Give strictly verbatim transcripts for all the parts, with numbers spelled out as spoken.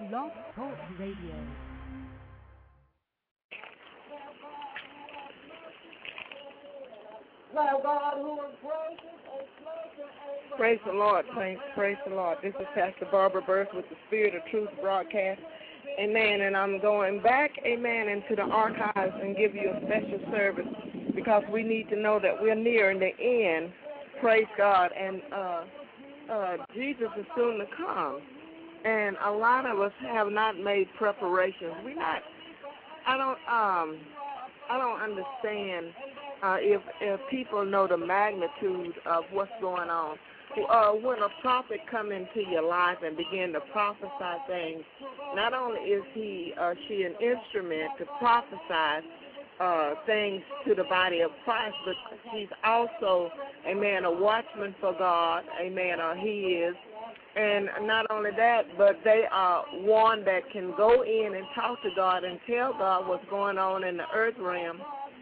Blog Talk Radio. Praise the Lord, saints. Praise the Lord. This is Pastor Barbara Burst with the Spirit of Truth broadcast. Amen. And I'm going back, amen, into the archives and give you a special service because we need to know that we're nearing the end. Praise God. And uh, uh, Jesus is soon to come. And a lot of us have not made preparations. We not. I don't. Um. I don't understand uh, if if people know the magnitude of what's going on. Uh, when a prophet come into your life and begin to prophesy things, not only is he or she an instrument to prophesy uh, things to the body of Christ, but she's also, amen, a watchman for God, amen, or he is. And not only that, but they are one that can go in and talk to God and tell God what's going on in the earth realm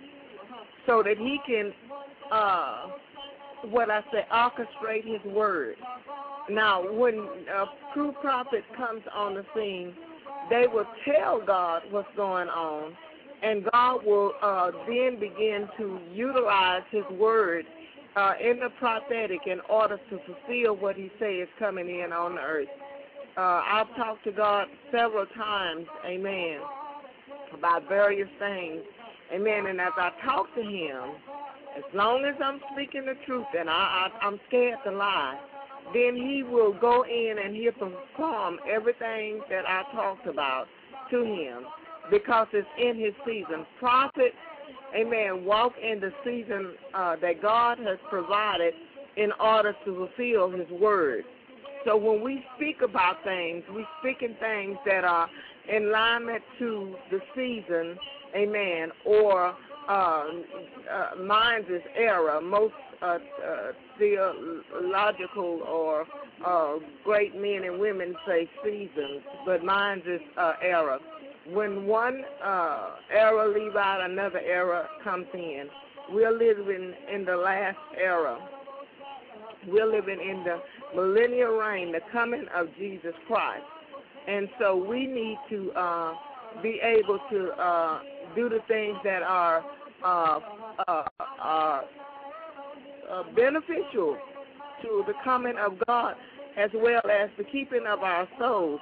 so that he can, uh, what I say, orchestrate his word. Now, when a true prophet comes on the scene, they will tell God what's going on, and God will uh, then begin to utilize his word Uh, in the prophetic in order to fulfill what he says coming in on the earth. Uh, I've talked to God several times, amen, about various things, amen, and as I talk to him, as long as I'm speaking the truth and I, I, I'm scared to lie, then he will go in and he'll perform everything that I talked about to him because it's in his season. Prophet, amen, walk in the season uh, that God has provided in order to fulfill his word. So when we speak about things, we speak in things that are in alignment to the season, amen, or uh, uh, mine's is era. Most uh, uh, theological or uh, great men and women say seasons, but mine's is uh, era. When one uh, era leaves out, another era comes in. We're living in the last era. We're living in the millennial reign, the coming of Jesus Christ. And so we need to uh, be able to uh, do the things that are, uh, uh, are uh, beneficial to the coming of God as well as the keeping of our souls.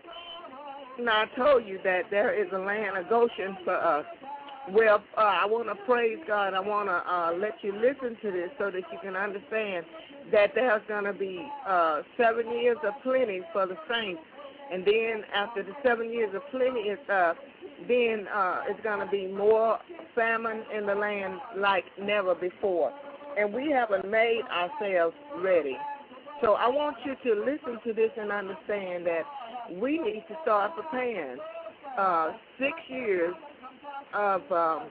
Now, I told you that there is a land of Goshen for us. Well, uh, I want to praise God. I want to uh, let you listen to this so that you can understand that there's going to be uh, seven years of plenty for the saints. And then after the seven years of plenty is up, then uh, it's going to be more famine in the land like never before. And we haven't made ourselves ready. So I want you to listen to this and understand that we need to start preparing. Uh, six years of um,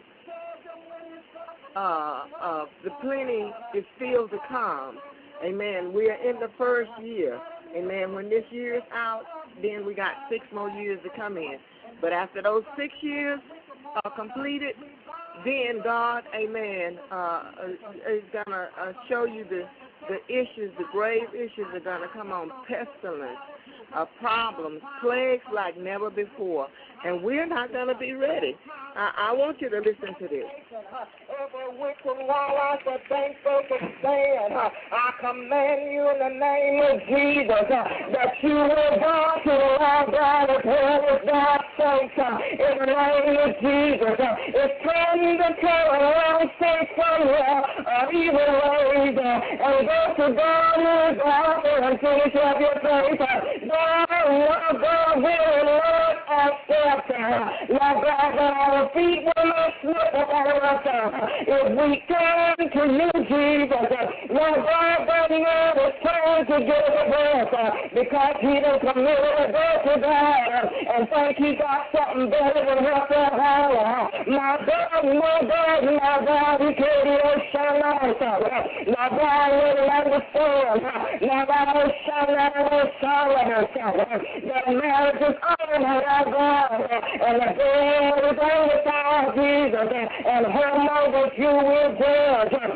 uh, uh, the plenty is still to come. Amen. We are in the first year. Amen. When this year is out, then we got six more years to come in. But after those six years are completed, then God, amen, uh, is going to uh, show you the, the issues, the grave issues are going to come on, pestilence, uh, problems, plagues like never before. And we're not going to be ready. I, I want you to listen to this. Every wicked wall I said thankful to stand. I command you in the name of Jesus uh, that you will go to the Lord God of heaven, God saints, uh, in the name of Jesus. Uh, it's time to turn around, say somewhere, or evil ways, uh, and go to God and God and finish up your faith. Uh, God, Lord God, will Lord accept. Lord God, that our feet will not slip upon us. Uh, if we turn to you, Jesus, uh, Lord God, that Lord is trying to give us a breath uh, because he done committed a death to God uh, and think he got something better than what they have. Uh, my God, my God, my God, he could be a shine out. My God, will understand. My God, will shine out of silence. That marriage is on our God. And the God is on the side of Jesus. And how know that you will judge. That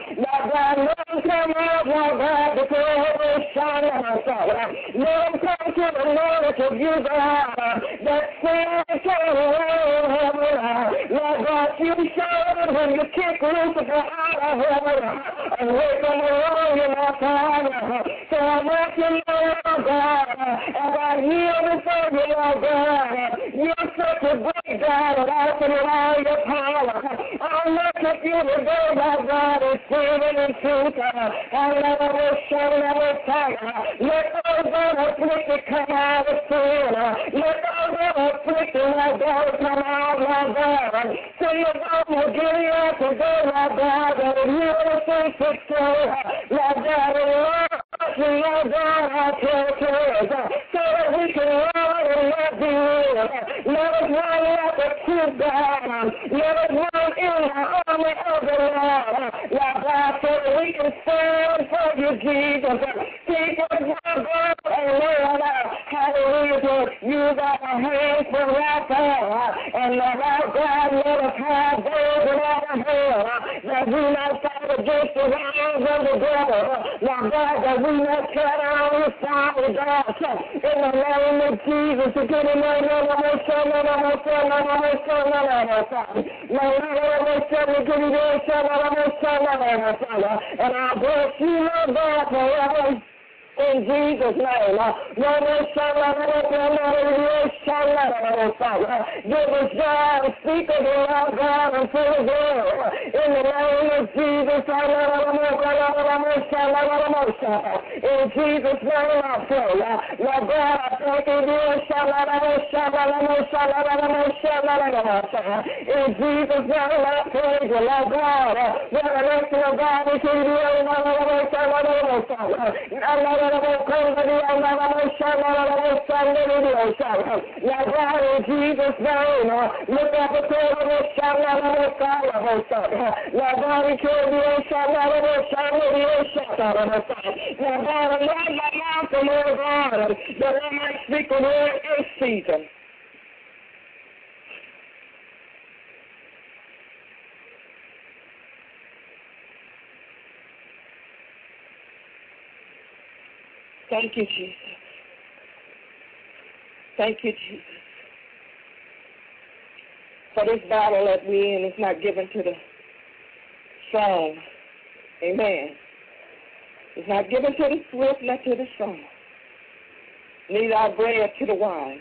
Lord God, let them come out, Lord God, before they shine on us, Father. Let them come to the knowledge of you, God, that sin can reign, heaven. Lord God, you showed when you kick Lucifer out of heaven, away from the wrong in our Father. So I want you to know, Lord God, as I kneel before you, Lord God, you're such a great God, and I can allow your power. I'll worship you today, Lord God, in spirit and truth. I'll never will show, never tell. Let those that are afflicted come out of sin. Let those that are afflicted, Lord God, come out, Lord God. So your God will give you up today, Lord God, that if you will say sick soul, Lord God, and Lord, Lord God, our territories, so that we can run and not be weary. Let us run like the truth, God. Let us run in the army of the Lord, Lord God, so that we can stand for you, Jesus. Keep us, Lord God, and Lord, hallelujah, to use our hands for right power. And Lord God, let us have those in our hands that we not fight against the hands of the devil. Lord God, that we not cut on the side of God. In the name of Jesus, to get in there, no more son, no more son, no more son, no more son. No more son, to get in there, son, no more son, no more son. And I bless you, Lord God, forever. In Jesus' name, no more son, no more son, no more son, no more son. Give us God, speak of the Lord God unto the world. In the name of Jesus, no more son, no more son. In Jesus' name, I pray. Lord God, I thank you, Lord, son, no more son, no more son, no more son, no more son. In Jesus' name, I praise you, Lord God. Revelation of God, we can do it, no more son, no more son. Now, God, in Jesus' name, look at the table of Shalom. Now, God, we can't be a Shalom, Shalom. Now, God, anoint my mouth, the Lord God, that I might speak the word in season. Thank you, Jesus. Thank you, Jesus. For this battle that we're in is not given to the strong. Amen. It's not given to the swift, not to the strong. Neither are bread to the wise.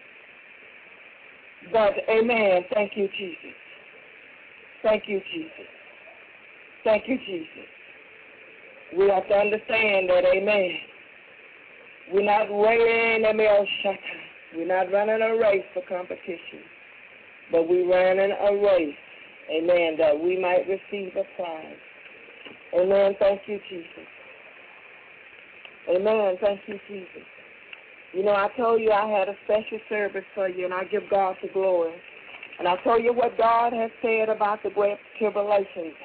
But, amen, thank you, Jesus. Thank you, Jesus. Thank you, Jesus. We have to understand that, amen, we're not running a male shaka. We're not running a race for competition, but we're running a race, amen, that we might receive a prize. Amen. Thank you, Jesus. Amen. Thank you, Jesus. You know, I told you I had a special service for you, and I give God the glory. And I told you what God has said about the great tribulations.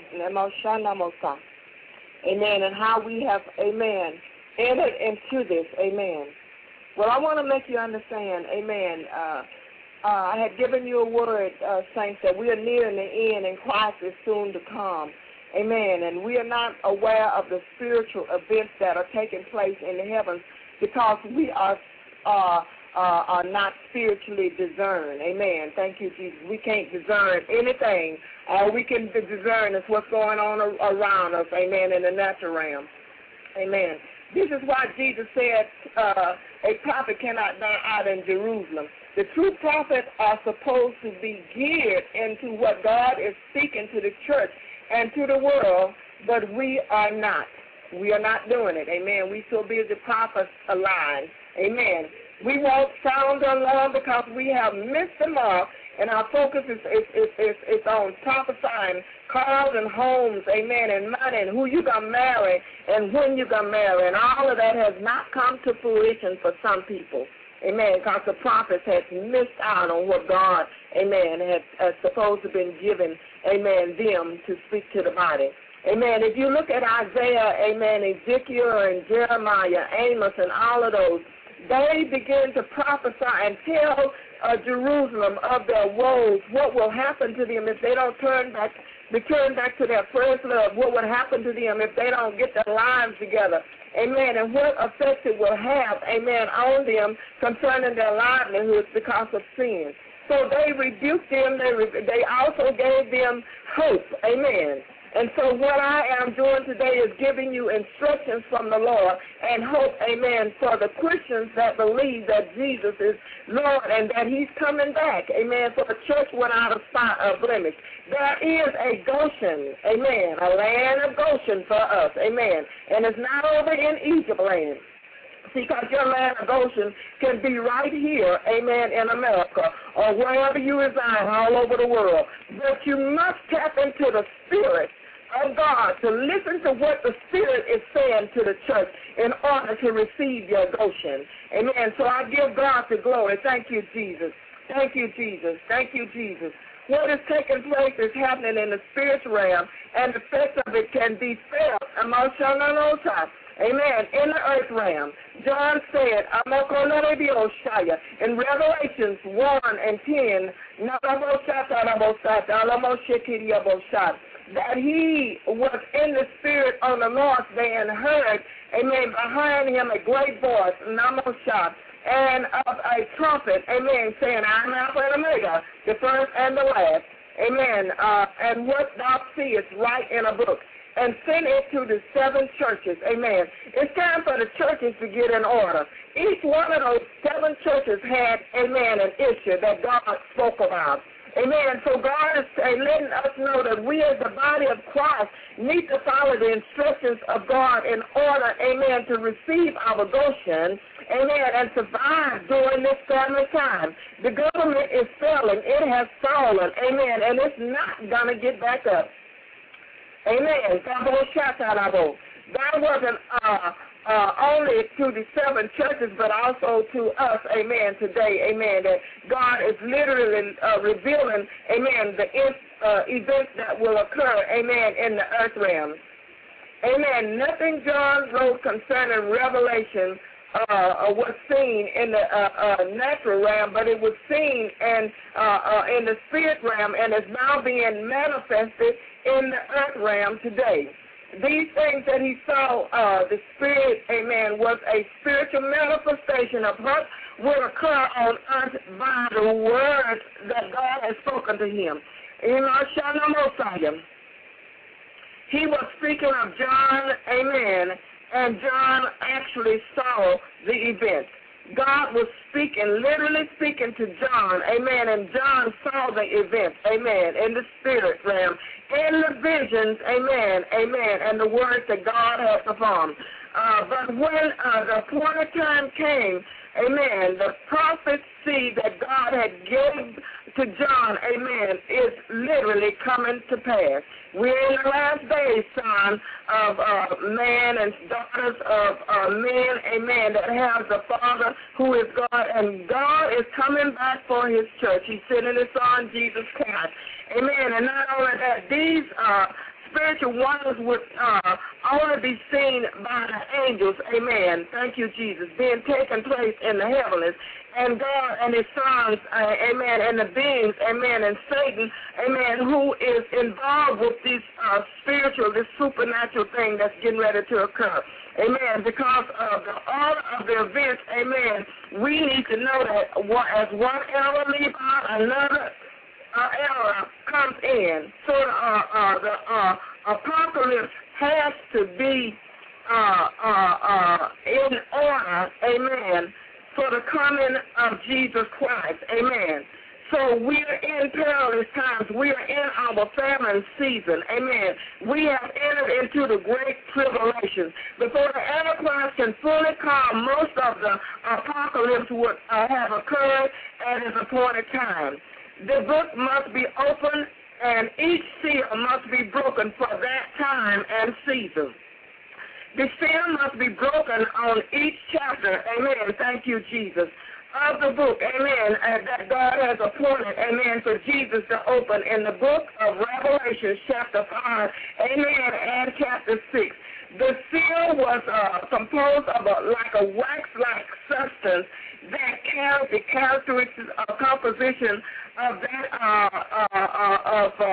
Amen. And how we have, amen, entered into this, amen. Well, I want to make you understand, amen, uh, uh, I had given you a word, uh, saints, that we are nearing the end and Christ is soon to come, amen, and we are not aware of the spiritual events that are taking place in the heavens because we are uh, uh, are not spiritually discerned, amen. Thank you, Jesus. We can't discern anything. All we can discern is what's going on around us, amen, in the natural realm, amen. This is why Jesus said uh, a prophet cannot die out in Jerusalem. The true prophets are supposed to be geared into what God is speaking to the church and to the world, but we are not. We are not doing it. Amen. We so busy prophets alive. Amen. We won't sound alarm because we have missed the mark, and our focus is, is, is, is, is on prophesying cars and homes, amen, and money, and who you going to marry, and when you going to marry, and all of that has not come to fruition for some people, amen, because the prophets had missed out on what God, amen, had uh, supposed to have been given, amen, them to speak to the body. Amen. If you look at Isaiah, amen, Ezekiel and Jeremiah, Amos, and all of those, they begin to prophesy and tell uh, Jerusalem of their woes, what will happen to them if they don't turn back return back to their first love, what would happen to them if they don't get their lives together. Amen. And what effect it will have, amen, on them concerning their livelihoods because of sin. So they rebuked them. They, re- they also gave them hope. Amen. And so what I am doing today is giving you instructions from the Lord and hope, amen, for the Christians that believe that Jesus is Lord and that he's coming back, amen, for the church without a spot or blemish. There is a Goshen, amen, a land of Goshen for us, amen, and it's not over in Egypt land. Because your land of Goshen can be right here, amen, in America or wherever you reside all over the world. But you must tap into the Spirit of God to listen to what the Spirit is saying to the church in order to receive your Goshen. Amen. So I give God the glory. Thank you, Jesus. Thank you, Jesus. Thank you, Jesus. What is taking place is happening in the spiritual realm, and the effects of it can be felt emotional time. Amen. In the earth realm, John said, in Revelations one and ten, that he was in the spirit on the Lord's day and heard, amen, behind him a great voice, Namosha, and of a trumpet, amen, saying, I am Alpha and Omega, the first and the last, amen, uh, and what thou seest, write in a book, and send it to the seven churches, amen. It's time for the churches to get in order. Each one of those seven churches had, amen, an issue that God spoke about. Amen. So God is letting us know that we as the body of Christ need to follow the instructions of God in order, amen, to receive our Goshen, amen, and survive during this famine time. The government is failing. It has fallen, amen, and it's not going to get back up. Amen. That wasn't uh, uh, only to the seven churches, but also to us, amen, today, amen, that God is literally uh, revealing, amen, the uh, events that will occur, amen, in the earth realm. Amen. Nothing John wrote concerning Revelation uh, was seen in the uh, uh, natural realm, but it was seen in, uh, uh, in the spirit realm and is now being manifested in the earth realm today. These things that he saw, uh, the Spirit, amen, was a spiritual manifestation of what will occur on earth by the words that God has spoken to him. In our Shanamosayim, he was speaking of John, amen, and John actually saw the event. God was speaking, literally speaking to John, amen, and John saw the event, amen, in the spirit realm, in the visions, amen, amen, and the words that God had performed. Uh, but when uh, the appointed time came, amen, the prophecy that God had given to John, amen, is literally coming to pass. We're in the last days, son, of uh, man and daughters of uh, men, amen, that have the Father who is God, and God is coming back for his church. He's sending his son, Jesus Christ, amen, and not only that, these uh, spiritual wonders would uh, only be seen by the angels, amen, thank you, Jesus, being taken place in the heavens, and God and his sons, uh, amen, and the beings, amen, and Satan, amen, who is involved with this uh, spiritual, this supernatural thing that's getting ready to occur, amen, because of the order of the events, amen, we need to know that as one era leaves out, another Uh, era comes in, so uh, uh, the uh, apocalypse has to be uh, uh, uh, in order, amen, for the coming of Jesus Christ, amen. So we are in perilous times. We are in our famine season, amen. We have entered into the great tribulation. Before the Antichrist can fully come, most of the apocalypse would uh, have occurred at its appointed time. The book must be opened, and each seal must be broken for that time and season. The seal must be broken on each chapter, amen, thank you, Jesus, of the book, amen, and that God has appointed, amen, for Jesus to open in the book of Revelation, chapter five, amen, and chapter six. The seal was uh, composed of a, like a wax-like substance that carries the characteristics of composition of that uh, uh, uh, of uh,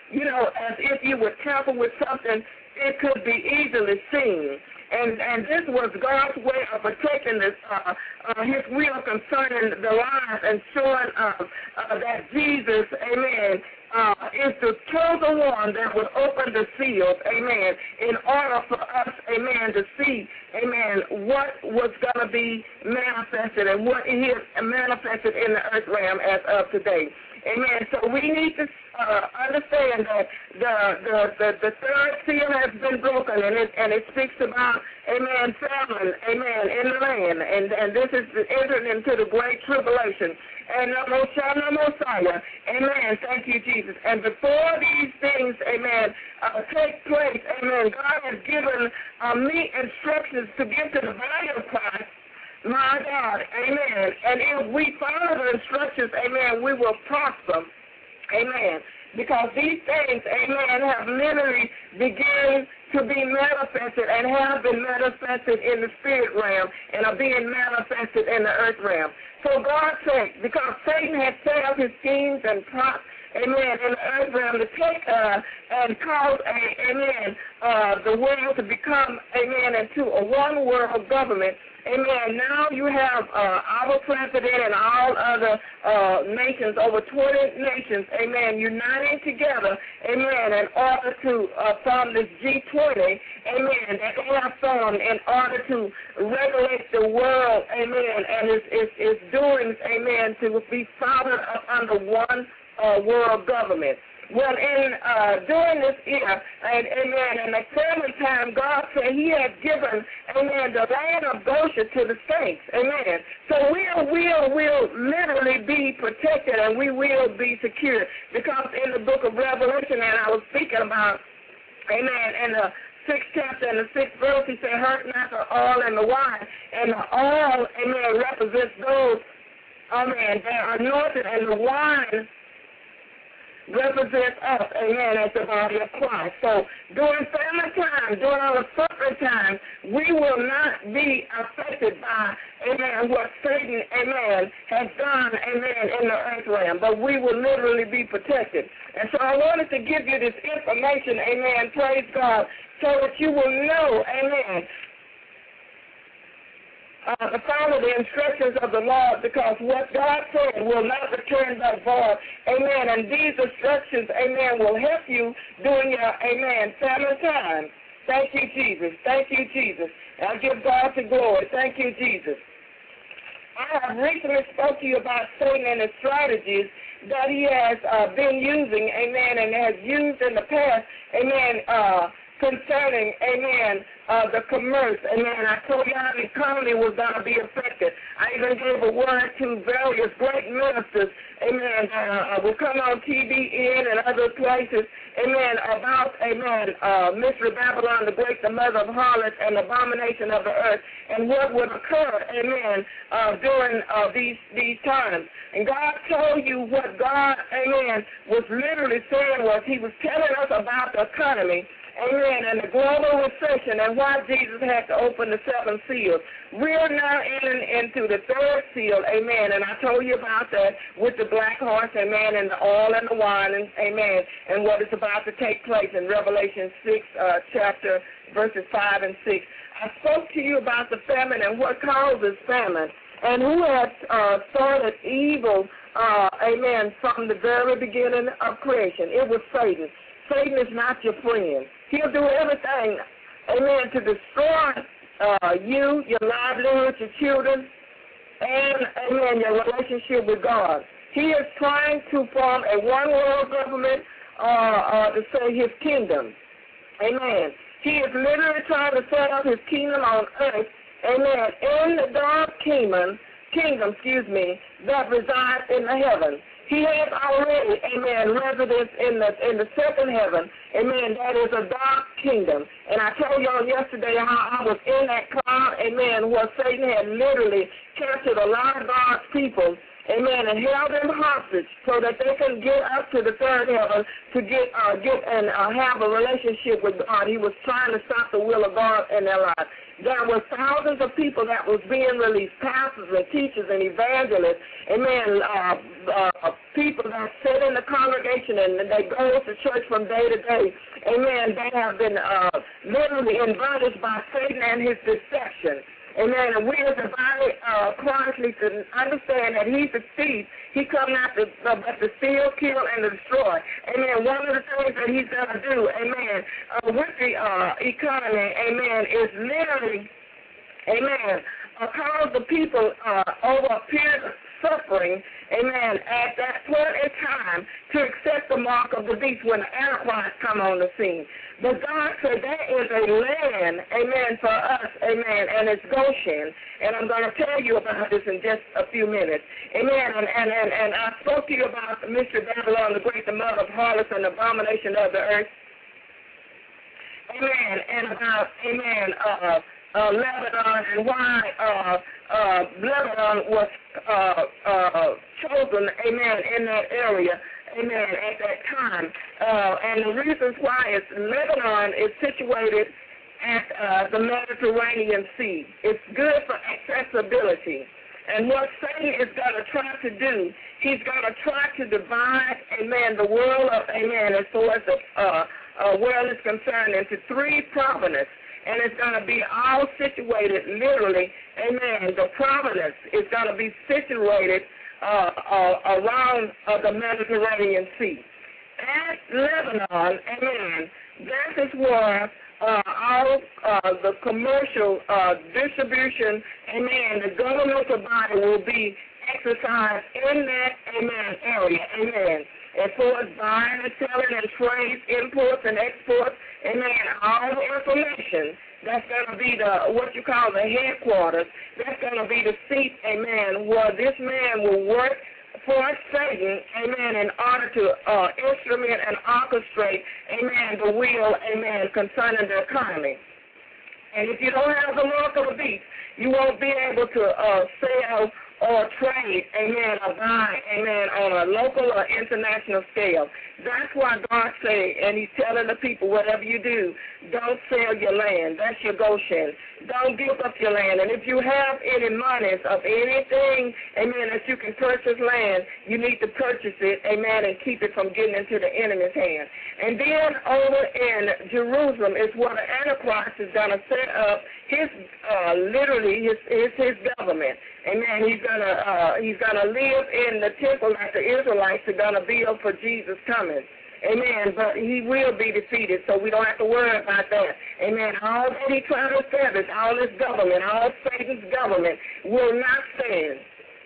you know, as if you would tamper with something, it could be easily seen. And and this was God's way of protecting this, uh, uh, his will concerning the lives and showing us uh, that Jesus, amen, uh, is the chosen one that would open the seals, amen, in order for us, amen, to see, amen, what was going to be manifested and what is manifested in the earth realm as of today. Amen. So we need to uh, understand that the, the the the third seal has been broken, and it and it speaks about, amen, famine, amen, in the land, and and this is entering into the great tribulation. And Mosiah, Mosiah, amen. Thank you, Jesus. And before these things, amen, uh, take place, amen, God has given uh, me instructions to give to the body of Christ. My God, amen. And if we follow the instructions, amen, we will prosper, amen. Because these things, amen, have literally begun to be manifested and have been manifested in the spirit realm and are being manifested in the earth realm. For God's sake, because Satan has set up his schemes and plots, amen, in the earth realm to take uh, and cause, a, amen, uh, the world to become, amen, into a one-world government. Amen. Now you have uh, our president and all other uh, nations, over twenty nations, amen, uniting together, amen, in order to uh, form this G twenty, amen, that they have formed in order to regulate the world, amen, and its, its, its doings, amen, to be founded up under one uh, world government. Well, in uh, during this year, and amen, in the famine time, God said he had given, amen, the land of Goshen to the saints, amen. So we will, will, will literally be protected and we will be secure, because in the book of Revelation, and I was speaking about, amen, in the sixth chapter and the sixth verse, he said, hurt not the oil and the wine, and the oil, amen, represents those, amen, that are anointed, and the wine represents us, amen, as the body of Christ. So during famine time, during our suffering time, we will not be affected by, amen, what Satan, amen, has done, amen, in the earth realm, but we will literally be protected. And so I wanted to give you this information, amen, praise God, so that you will know, amen, Uh, to follow the instructions of the Lord, because what God said will not return back void. Amen. And these instructions, amen, will help you during your, amen, famine time. Thank you, Jesus. Thank you, Jesus. I give God the glory. Thank you, Jesus. I have recently spoke to you about Satan and his strategies that he has uh, been using, amen, and has used in the past, amen, uh, concerning, amen, uh, the commerce, amen. I told you how the economy was going to be affected. I even gave a word to various great ministers, amen, uh, will come on T V N and other places, amen, about, amen, uh, Mystery Babylon, the great, the mother of harlots, and abomination of the earth, and what would occur, amen, uh, during uh, these, these times. And God told you what God, amen, was literally saying was he was telling us about the economy, amen, and the global recession and why Jesus had to open the seven seals. We're now entering into the third seal, amen, and I told you about that with the black horse, amen, and the oil and the wine, and, amen, and what is about to take place in Revelation six, uh, chapter, verses five and six. I spoke to you about the famine and what causes famine, and who has uh, started evil, uh, amen, from the very beginning of creation. It was Satan. Satan is not your friend. He'll do everything, amen, to destroy uh, you, your livelihood, your children, and, amen, your relationship with God. He is trying to form a one-world government uh, uh, to say his kingdom. Amen. He is literally trying to set up his kingdom on earth, amen, in the dark kingdom, kingdom, excuse me, that resides in the heavens. He has already, amen, residence in the in the second heaven, amen, that is a dark kingdom. And I told y'all yesterday how I was in that cloud, amen, where Satan had literally captured a lot of God's people, amen, and held them hostage so that they can get up to the third heaven to get uh, get and uh, have a relationship with God. He was trying to stop the will of God in their lives. there were thousands of people that was being released, pastors and teachers and evangelists, amen, uh, uh, people that sit in the congregation and they go to church from day to day, amen, they have been uh, literally embodied by Satan and his deception. Amen. And we as a body uh, Christ need to understand that he's a thief. He come not to, uh, but to steal, kill, and to destroy. Amen. One of the things that he's going to do, amen, uh, with the uh, economy, amen, is literally, amen, uh, cause the people uh, over a period of suffering, amen, at that point in time to accept the mark of the beast when the Antichrist come on the scene. But God said there is a land, amen, for us, amen, and it's Goshen. And I'm going to tell you about this in just a few minutes. Amen. And, and, and, and I spoke to you about the mystery of Babylon, the great, the mother of harlots and abomination of the earth. Amen. And about, amen, uh, uh, Lebanon and why uh, uh, Lebanon was uh, uh, chosen, amen, in that area. Amen, at that time. Uh, and the reasons why is Lebanon is situated at uh, the Mediterranean Sea. It's good for accessibility. And what Satan is going to try to do, he's going to try to divide, amen, the world of, amen, as far as the uh, uh, world is concerned, into three provinces. And it's going to be all situated literally, amen. The province is going to be situated Uh, uh, around uh, the Mediterranean Sea. At Lebanon, amen, that is where uh, all uh, the commercial uh, distribution, amen, the governmental body will be exercised in that, amen, area, amen. As far as buying and selling and trade, imports and exports, amen, all the information, that's going to be the, what you call the headquarters. That's going to be the seat, amen, where this man will work for Satan, amen, in order to uh, instrument and orchestrate, amen, the will, amen, concerning the economy. And if you don't have the mark of the beast, you won't be able to uh, sell or trade, amen, or buy, amen, on a local or international scale. That's why God say, and he's telling the people, whatever you do, don't sell your land. That's your Goshen. Don't give up your land. And if you have any monies of anything, amen, that you can purchase land, you need to purchase it, amen, and keep it from getting into the enemy's hand. And then over in Jerusalem is where the Antichrist is going to set up his, uh, literally, his, his, his government. Amen. He's gonna uh, he's gonna live in the temple like the Israelites are gonna build for Jesus' coming. Amen. But he will be defeated, so we don't have to worry about that. Amen. All that he tried to establish, all his government, all Satan's government will not stand.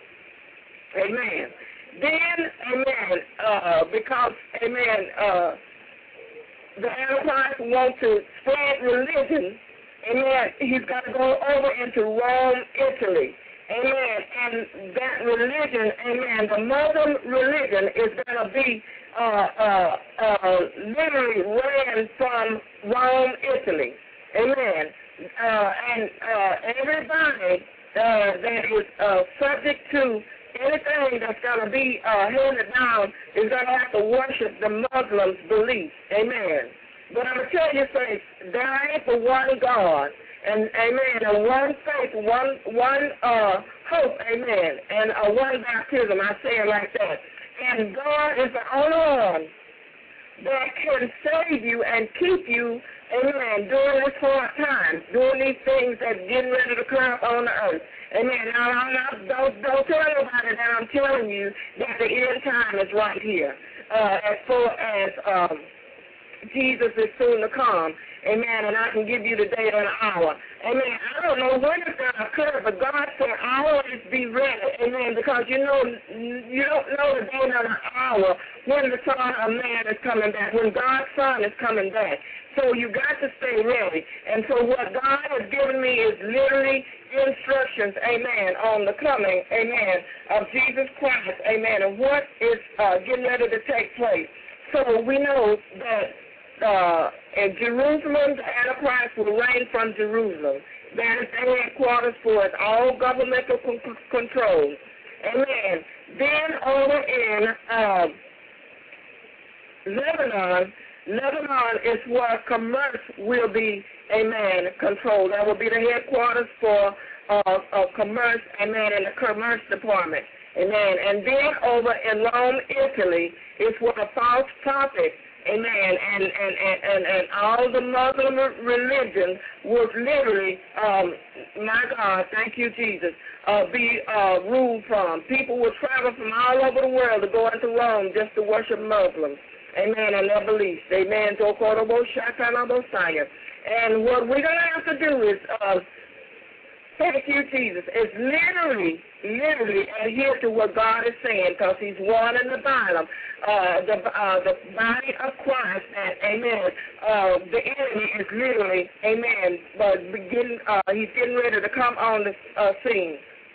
Amen. Then, amen, uh, because, amen, uh, the Antichrist wants to spread religion, amen, he's got to go over into Rome, Italy. Amen. And that religion, amen, the Muslim religion is going to be uh, uh, uh, literally ran from Rome, Italy. Amen. Uh, and uh, everybody uh, that is uh, subject to anything that's going to be uh, handed down is going to have to worship the Muslims' belief. Amen. But I'm going to tell you, saints, there ain't but one God. And amen, and one faith, one one uh, hope, amen, and uh, one baptism. I say it like that. And God is the only one that can save you and keep you, amen, during this hard time, during these things that are getting ready to come on the earth. Amen. Now, I'm not, don't, don't tell anybody that I'm telling you that the end time is right here. Uh, as far as um, Jesus is soon to come. Amen. And I can give you the date and the hour. Amen. I don't know when it's going to occur, but God said, always be ready. Amen. Because you know, you don't know the date or the hour when the Son of Man is coming back, when God's Son is coming back. So you got to stay ready. And so what God has given me is literally instructions, amen, on the coming, amen, of Jesus Christ, amen, and what is uh, getting ready to take place. So we know that Uh, in Jerusalem, the Antichrist will reign from Jerusalem. That is the headquarters for its all governmental con- control. Amen. Then over in uh, Lebanon, Lebanon is where commerce will be, amen, controlled. That will be the headquarters for uh, uh, commerce, amen, in the commerce department, amen. And then over in Rome, Italy, is where the false prophets, amen, and, and, and, and, and all the Muslim religion would literally, um, my God, thank you, Jesus, uh, be uh, ruled from. People would travel from all over the world to go into Rome just to worship Muslims, amen, and their beliefs, amen. And what we're going to have to do is, uh, thank you, Jesus, is literally, literally adhere to what God is saying, because he's one in the Bible. Uh, the uh, the body of Christ, and amen. Uh, the enemy is literally, amen, but begin, uh, he's getting ready to come on the uh, scene.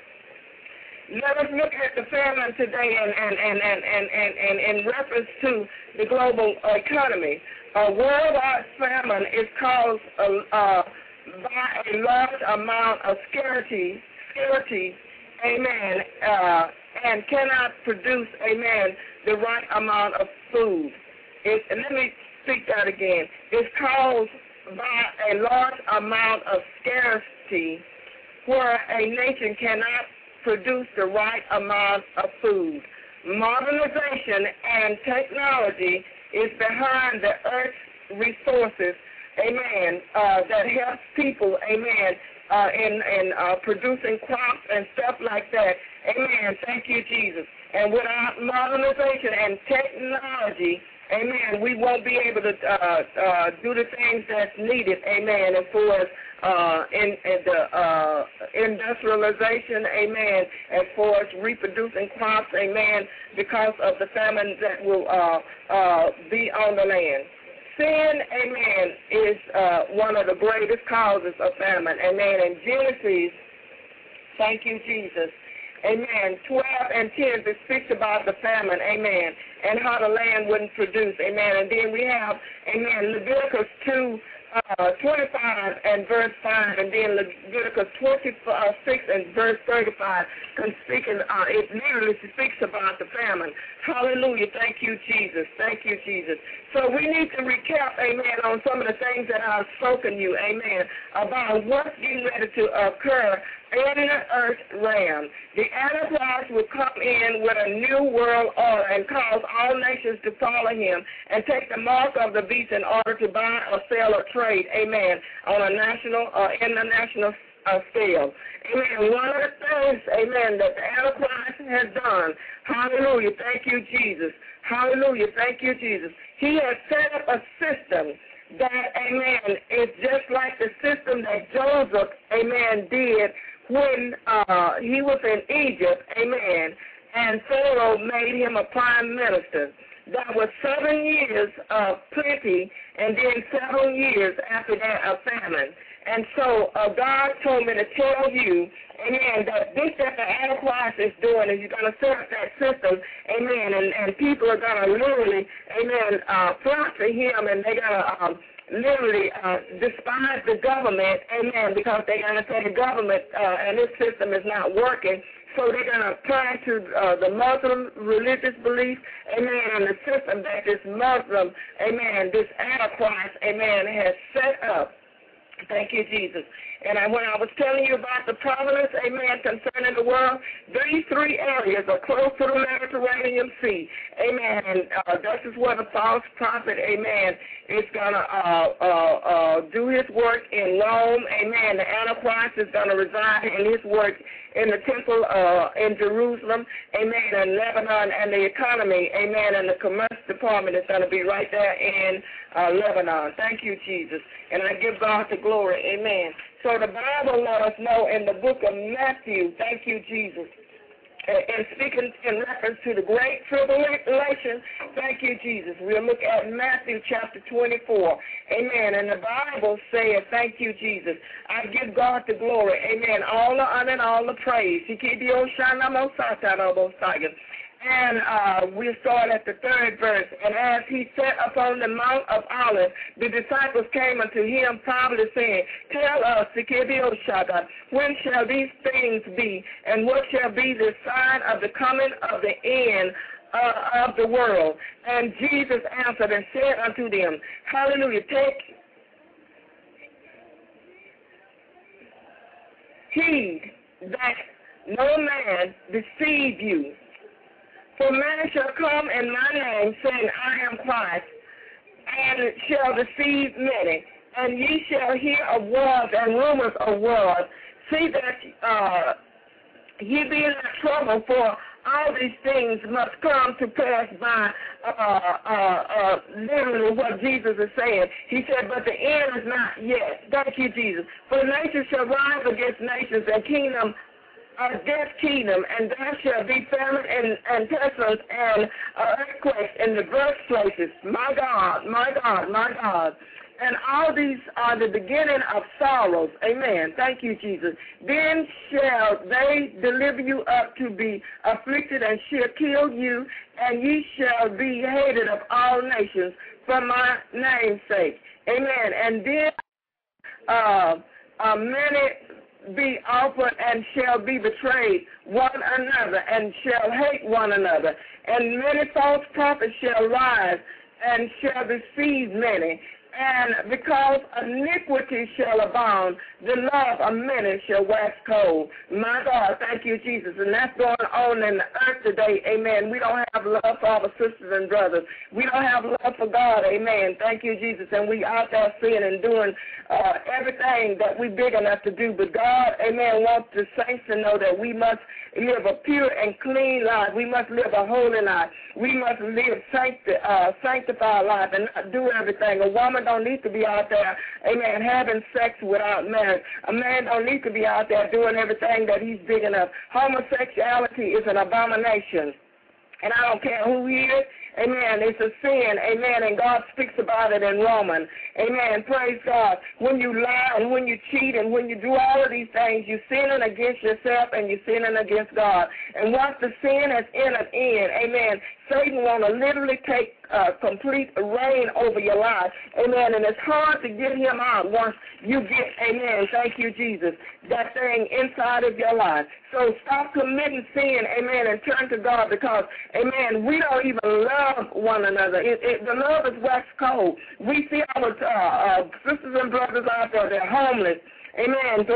Let us look at the famine today and, and, and, and, and, and, and in reference to the global economy. A worldwide famine is caused uh, uh, by a large amount of scarcity, scarcity, amen, uh, and cannot produce, amen, the right amount of food. It, and let me speak that again. It's caused by a large amount of scarcity where a nation cannot produce the right amount of food. Modernization and technology is behind the earth's resources, amen, uh, that helps people, amen, uh, in, in uh, producing crops and stuff like that. Amen. Thank you, Jesus. And without modernization and technology, amen, we won't be able to uh, uh, do the things that's needed, amen, as far as uh, in, in the uh, industrialization, amen, as far as reproducing crops, amen, because of the famine that will uh, uh, be on the land. Sin, amen, is uh, one of the greatest causes of famine, amen. In Genesis, thank you, Jesus, amen, twelve and ten, it speaks about the famine, amen, and how the land wouldn't produce, amen. And then we have, amen, Leviticus two, uh, twenty-five and verse five, and then Leviticus twenty-six and verse thirty-five, speaking, uh, it literally speaks about the famine. Hallelujah. Thank you, Jesus. Thank you, Jesus. So we need to recap, amen, on some of the things that I've spoken to you, amen, about what's getting ready to occur in the earth realm. The Antichrist will come in with a new world order and cause all nations to follow him and take the mark of the beast in order to buy or sell or trade, amen, on a national or international uh, scale. Amen. One of the things, amen, that the Antichrist has done, hallelujah, thank you, Jesus. Hallelujah, thank you, Jesus. He has set up a system that, amen, is just like the system that Joseph, amen, did when uh, he was in Egypt, amen, and Pharaoh made him a prime minister. That was seven years of plenty, and then seven years after that of famine. And so uh, God told me to tell you, amen, that this that the Antichrist is doing is he's going to set up that system, amen, and, and people are going to literally, amen, uh, flock to him, and they're going to um, literally uh, despise the government, amen, because they're going to say the government uh, and this system is not working. So they're going to turn to uh, the Muslim religious belief, amen, and the system that this Muslim, amen, this Antichrist, amen, has set up. Thank you, Jesus. And I, when I was telling you about the providence, amen, concerning the world, these three areas are close to the Mediterranean Sea, amen. And uh, this is where the false prophet, amen, is going to uh, uh, uh, do his work in Rome, amen. The Antichrist is going to reside in his work in the temple uh, in Jerusalem, amen, and Lebanon, and the economy, amen, and the commerce department is going to be right there in uh, Lebanon. Thank you, Jesus. And I give God the glory, amen. So the Bible let us know in the book of Matthew, thank you, Jesus, and speaking in reference to the great tribulation, thank you, Jesus. We'll look at Matthew chapter twenty-four, amen. And the Bible says, thank you, Jesus. I give God the glory, amen, all the honor and all the praise. And uh, we start at the third verse. And as he sat upon the Mount of Olives, the disciples came unto him, probably saying, Tell us, when shall these things be, and what shall be the sign of the coming of the end uh, of the world. And Jesus answered and said unto them, hallelujah, take heed that no man deceive you. For man shall come in my name, saying, I am Christ, and shall deceive many. And ye shall hear of wars and rumors of wars. See that uh, ye be in trouble, for all these things must come to pass by, uh, uh, uh, literally what Jesus is saying. He said, but the end is not yet. Thank you, Jesus. For nations shall rise against nations, and kingdom against kingdom, and there shall be famine and, and pestilence and uh, earthquakes in the birthplaces. My God, my God, my God. And all these are the beginning of sorrows. Amen. Thank you, Jesus. Then shall they deliver you up to be afflicted, and shall kill you, and ye shall be hated of all nations for my name's sake. Amen. And then uh, uh, many be offered and shall be betrayed one another, and shall hate one another. And many false prophets shall rise and shall deceive many. And because iniquity shall abound, the love of many shall wax cold. My God, thank you, Jesus. And that's going on in the earth today, amen. We don't have love for our sisters and brothers. We don't have love for God, amen. Thank you, Jesus. And we out there seeing and doing uh, everything that we big enough to do. But God, amen, wants the saints to know that we must live a pure and clean life. We must live a holy life. We must live sancti- uh, sanctified life and not do everything. A woman don't need to be out there, amen, having sex without marriage. A man don't need to be out there doing everything that he's big enough. Homosexuality is an abomination. And I don't care who he is, amen, it's a sin, amen, and God speaks about it in Romans, amen, praise God. When you lie and when you cheat and when you do all of these things, you're sinning against yourself and you're sinning against God. And once the sin has entered in, amen, Satan want to literally take uh, complete reign over your life, amen, and it's hard to get him out once you get, amen, thank you, Jesus, that thing inside of your life. So stop committing sin, amen, and turn to God because, amen, we don't even love one another. It, it, the love is wax cold. We see our uh, uh, sisters and brothers out there, they're homeless, amen,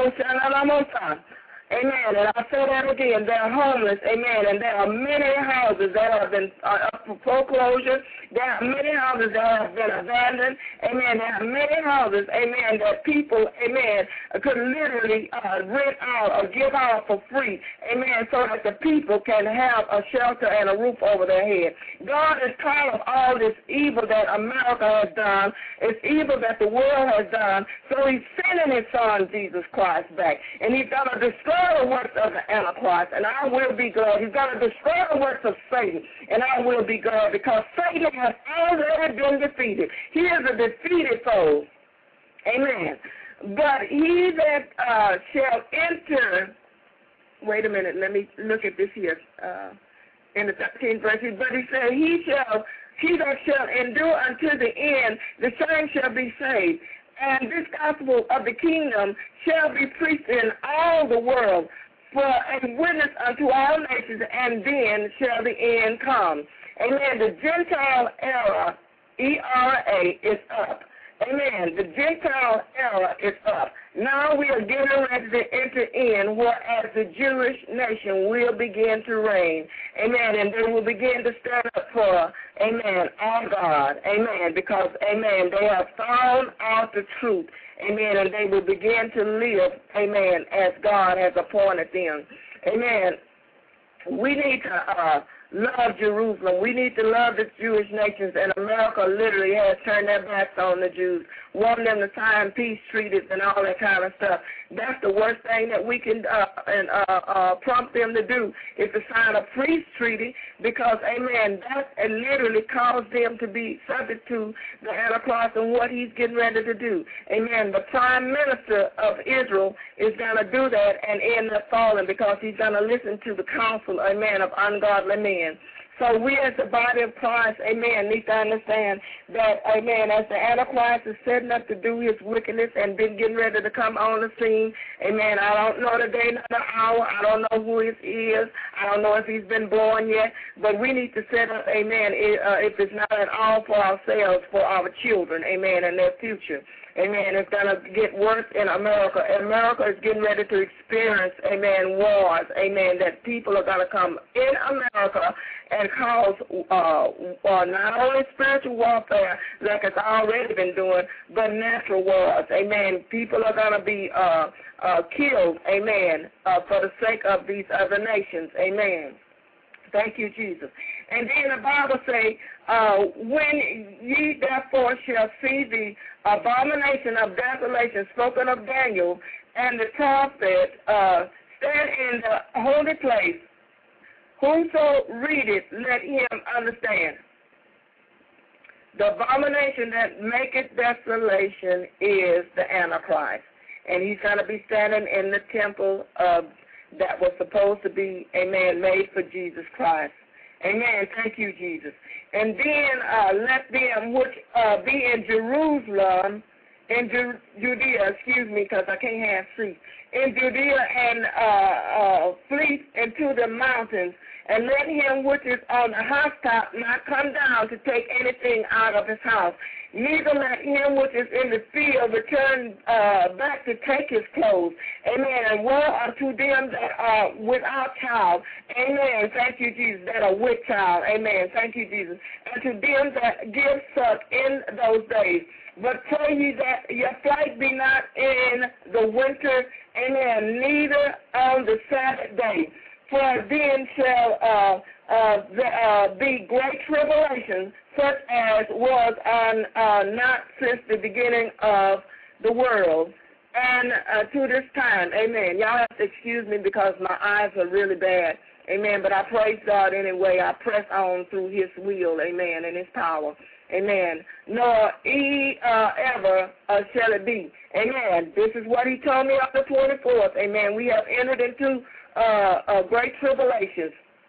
amen, and I'll say that again, they're homeless, amen, and there are many houses that have been uh, up for foreclosure, there are many houses that have been abandoned, amen, there are many houses, amen, that people, amen, could literally uh, rent out or give out for free, amen, so that the people can have a shelter and a roof over their head. God is tired of all this evil that America has done, it's evil that the world has done, so he's sending his son, Jesus Christ, back, and he's going to destroy the works of the Antichrist, and I will be glad. He's going to destroy the works of Satan, and I will be glad because Satan has already been defeated. He is a defeated foe. Amen. But he that uh, shall enter, wait a minute, let me look at this here uh, in the thirteenth verse. But he said, he shall, he that shall endure unto the end, the same shall be saved. And this gospel of the kingdom shall be preached in all the world for a witness unto all nations, and then shall the end come. Amen. The Gentile era, E R A, is up. Amen. The Gentile era is up. Now we are getting ready to enter in, whereas the Jewish nation will begin to reign. Amen. And they will begin to stand up for, amen, our God. Amen. Because, amen, they have found out the truth. Amen. And they will begin to live, amen, as God has appointed them. Amen. We need to uh, love Jerusalem. We need to love the Jewish nations, and America literally has turned their backs on the Jews, wanting them to sign peace treaties and all that kind of stuff. That's the worst thing that we can uh, and, uh, uh, prompt them to do is to sign a peace treaty because, amen, that literally caused them to be subject to the Antichrist and what he's getting ready to do. Amen. The prime minister of Israel is going to do that and end up falling because he's going to listen to the counsel, amen, of ungodly men. So we as the body of Christ, amen, need to understand that, amen, as the Antichrist is setting up to do his wickedness and been getting ready to come on the scene, amen, I don't know the day nor the hour. I don't know who it is. I don't know if he's been born yet. But we need to set up, amen, if it's not at all for ourselves, for our children, amen, and their future. Amen. It's going to get worse in America. America is getting ready to experience, amen, wars, amen, that people are going to come in America and cause uh, uh, not only spiritual warfare, like it's already been doing, but natural wars, amen. People are going to be uh, uh, killed, amen, uh, for the sake of these other nations, amen. Thank you, Jesus. And then the Bible say, uh, when ye therefore shall see the abomination of desolation spoken of Daniel, and the prophet uh, stand in the holy place, whoso readeth, let him understand. The abomination that maketh desolation is the Antichrist. And he's going to be standing in the temple of that was supposed to be, amen, made for Jesus Christ. Amen. Thank you, Jesus. And then uh, let them which uh, be in Jerusalem, in Ju- Judea, excuse me, because I can't have sleep, in Judea and uh, uh, flee into the mountains, and let him which is on the housetop not come down to take anything out of his house. Neither let him which is in the field return uh, back to take his clothes. Amen. And woe unto them that are without child. Amen. Thank you, Jesus, that are with child. Amen. Thank you, Jesus. And to them that give suck in those days. But pray ye that your flight be not in the winter, amen, neither on the Sabbath day. For then shall uh, uh, the, uh, be great tribulation, such as was on uh, not since the beginning of the world, and uh, to this time. Amen. Y'all have to excuse me because my eyes are really bad. Amen. But I praise God anyway. I press on through his will. Amen. And his power. Amen. Nor he uh, ever uh, shall it be. Amen. This is what he told me on the twenty-fourth. Amen. We have entered into uh, uh, great tribulations.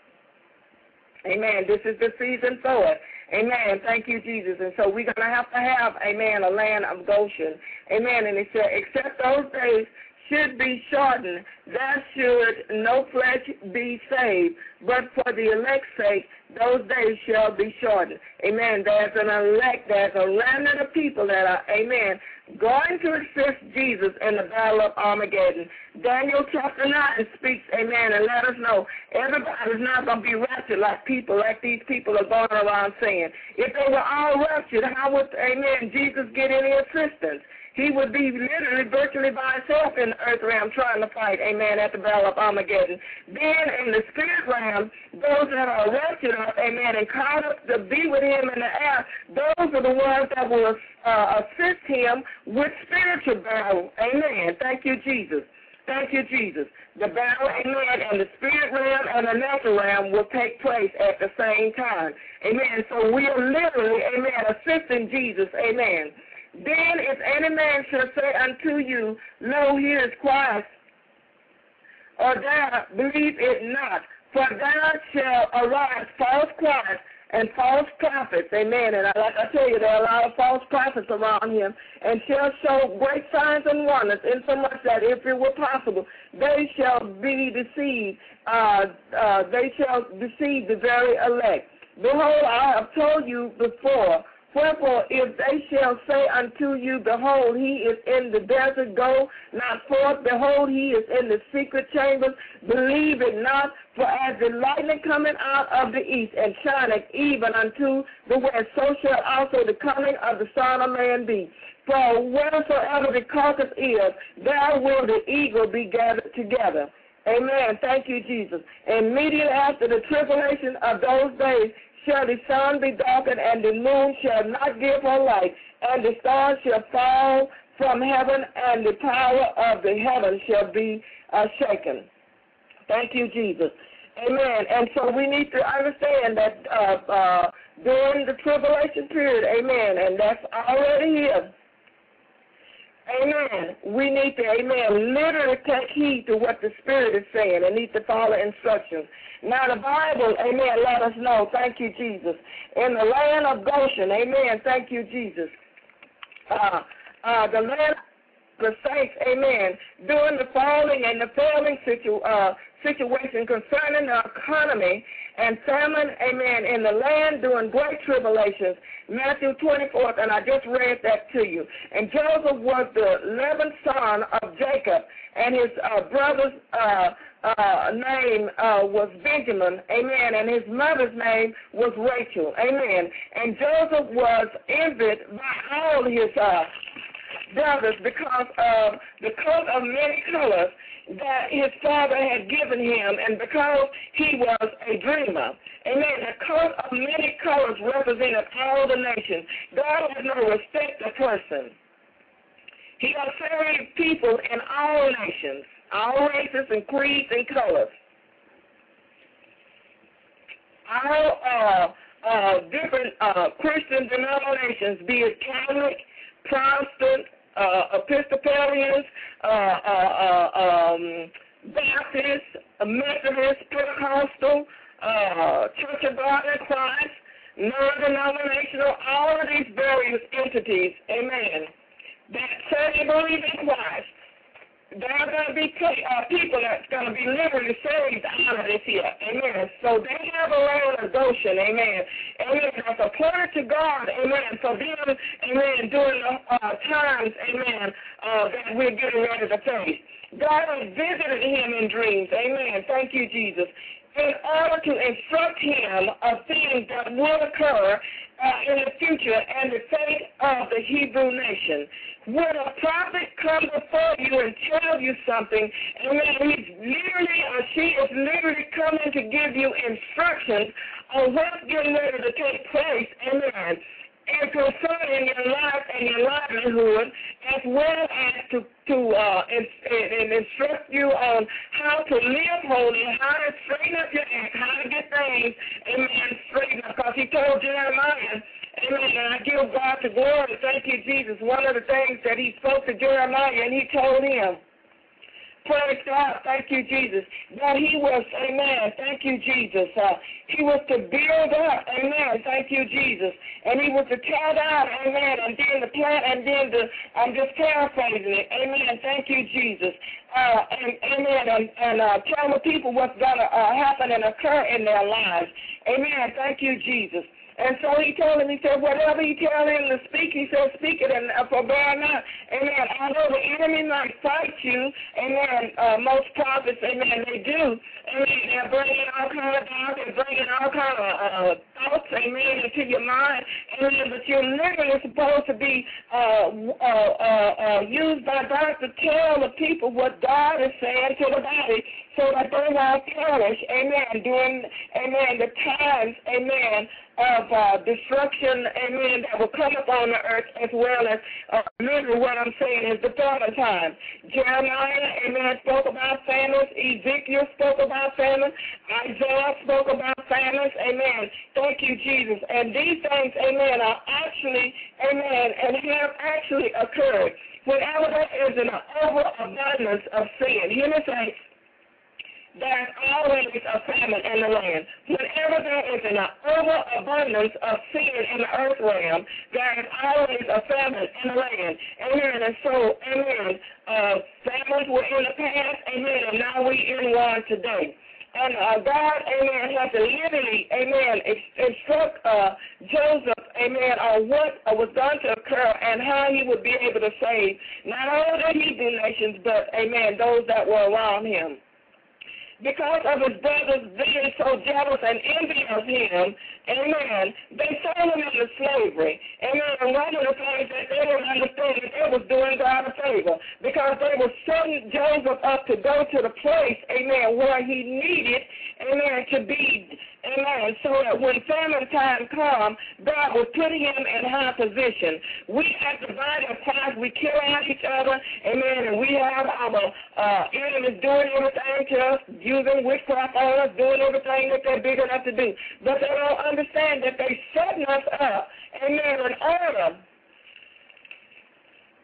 Amen. This is the season for it. Amen. Thank you, Jesus. And so we're going to have to have, amen, a land of Goshen. Amen. And it said, except those days should be shortened, there should no flesh be saved, but for the elect's sake, those days shall be shortened. Amen. There's an elect, there's a remnant of people that are, amen, going to assist Jesus in the battle of Armageddon. Daniel chapter nine speaks, amen, and let us know everybody's not going to be raptured like people, like these people are going around saying. If they were all raptured, how would, amen, Jesus get any assistance? He would be literally virtually by himself in the earth realm trying to fight, amen, at the battle of Armageddon. Then in the spirit realm, those that are raptured up, amen, and caught up to be with him in the air, those are the ones that will uh, assist him with spiritual battle. Amen. Thank you, Jesus. Thank you, Jesus. The battle, amen, and the spirit realm and the natural realm will take place at the same time. Amen. So we are literally, amen, assisting Jesus. Amen. Then if any man shall say unto you, Lo, here is Christ, or thou believe it not, for there shall arise false Christ and false prophets, amen. And like I tell you, there are a lot of false prophets around him, and shall show great signs and wonders, insomuch that if it were possible, they shall be deceived, uh, uh, they shall deceive the very elect. Behold, I have told you before. Wherefore, if they shall say unto you, Behold, he is in the desert, go not forth. Behold, he is in the secret chambers. Believe it not, for as the lightning coming out of the east and shineth even unto the west, so shall also the coming of the Son of Man be. For wheresoever the carcass is, there will the eagle be gathered together. Amen. Thank you, Jesus. And immediately after the tribulation of those days, shall the sun be darkened, and the moon shall not give her light, and the stars shall fall from heaven, and the power of the heaven shall be uh, shaken. Thank you, Jesus. Amen. And so we need to understand that uh, uh, during the tribulation period, amen, and that's already here, amen, we need to, amen, literally take heed to what the Spirit is saying and need to follow instructions. Now, the Bible, amen, let us know, thank you, Jesus, in the land of Goshen, amen, thank you, Jesus, uh, uh, the land of the saints, amen, during the falling and the failing situ, uh, situation concerning the economy and famine, amen, in the land during great tribulations, Matthew twenty-four, and I just read that to you. And Joseph was the eleventh son of Jacob, and his uh, brother's uh, uh, name uh, was Benjamin, amen, and his mother's name was Rachel, amen. And Joseph was envied by all his uh, brothers because of the coat of many colors that his father had given him, and because he was a dreamer. Amen. The coat of many colors represented all the nations. God has no respect of person. He has saved people in all nations, all races and creeds and colors. All uh, uh, different uh, Christian denominations, be it Catholic, Protestant, Uh, Episcopalians, uh, uh, uh, um, Baptist, Methodist, Pentecostal, uh, Church of God in Christ, non-denominational, all of these various entities, amen, that say they believe in Christ. There are going to be uh, people that's going to be literally saved out of this here, amen. So they have a land of Goshen, amen. Amen. That's appointed to God, amen. So them, amen, during the uh, times, amen, uh, that we're getting ready to face. God has visited him in dreams, amen. Thank you, Jesus. In order to instruct him of things that will occur uh, in the future and the fate of the Hebrew nation. When a prophet comes before you and tells you something, and then he's literally or she is literally coming to give you instructions on what's getting ready to take place, amen, and concerning your life and your livelihood, as well as to, to uh, and, and instruct you on how to live holy, how to straighten up your act, how to get things, amen, straightened up. Because he told Jeremiah, amen, and I give God the glory, thank you, Jesus. One of the things that he spoke to Jeremiah, and he told him, praise God, thank you, Jesus, that he was, amen, thank you, Jesus. Uh, he was to build up, amen, thank you, Jesus. And he was to tear down, amen, and then the plant, and then the, I'm just paraphrasing it, amen, thank you, Jesus. Uh, and, amen, and, and uh, tell the people what's going to uh, happen and occur in their lives. Amen, thank you, Jesus. And so he told him, he said, whatever you tell him to speak, he said, speak it and uh, forbear not. Amen. Although the enemy might fight you, amen, uh, most prophets, amen, they do. Amen. They're bringing all kind of doubt, they're bringing all kind of uh, thoughts, amen, into your mind. Amen. But you're literally supposed to be uh, uh, uh, uh, used by God to tell the people what God is saying to the body so that they won't perish, amen, during, amen, the times, amen, of uh, destruction, amen, that will come upon the earth, as well as uh, literally what I'm saying is the famine time. Jeremiah, amen, spoke about famines. Ezekiel spoke about famine. Isaiah spoke about famines, amen. Thank you, Jesus. And these things, amen, are actually, amen, and have actually occurred. Whenever there is an overabundance of sin, hear me say, there's always a famine in the land. Whenever there is an overabundance of sin in the earth realm, there is always a famine in the land. Amen. And so, amen, uh, famines were in the past, amen, and now we in one today. And uh, God, amen, has to literally, amen, instruct uh, Joseph, amen, on what uh, was going to occur and how he would be able to save not only the Hebrew nations, but, amen, those that were around him. Because of his brothers being so jealous and envious of him, amen, they sold him into slavery. Amen. And one of the things that they didn't understand is they was doing God a favor, because they were setting Joseph up to go to the place, amen, where he needed, amen, to be, amen, so that when famine time comes, God will put him in high position. We at the body of Christ, we kill out each other, amen, and we have our uh, enemies doing everything to us, using witchcraft on us, doing everything that they're big enough to do. But they don't understand that they're setting us up, amen, in order